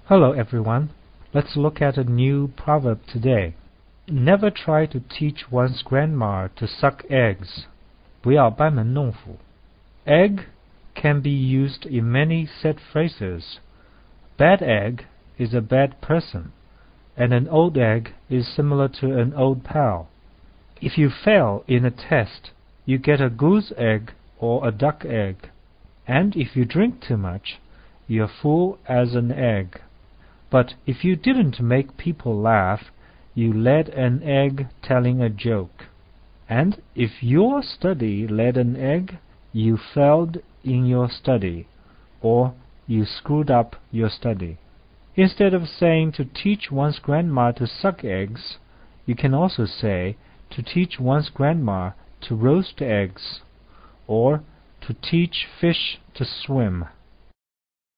Hello everyone. Let's look at a new proverb today. Never try to teach one's grandma to suck eggs. 不要班门弄斧. Egg can be used in many set phrases. Bad egg is a bad person, and an old egg is similar to an old pal. If you fail in a test, you get a goose egg or a duck egg. And if you drink too much, you're full as an egg. But if you didn't make people laugh, you laid an egg telling a joke. And if your study laid an egg, you failed in your study, or you screwed up your study. Instead of saying to teach one's grandma to suck eggs, you can also say to teach one's grandma to roast eggs, or to teach fish to swim.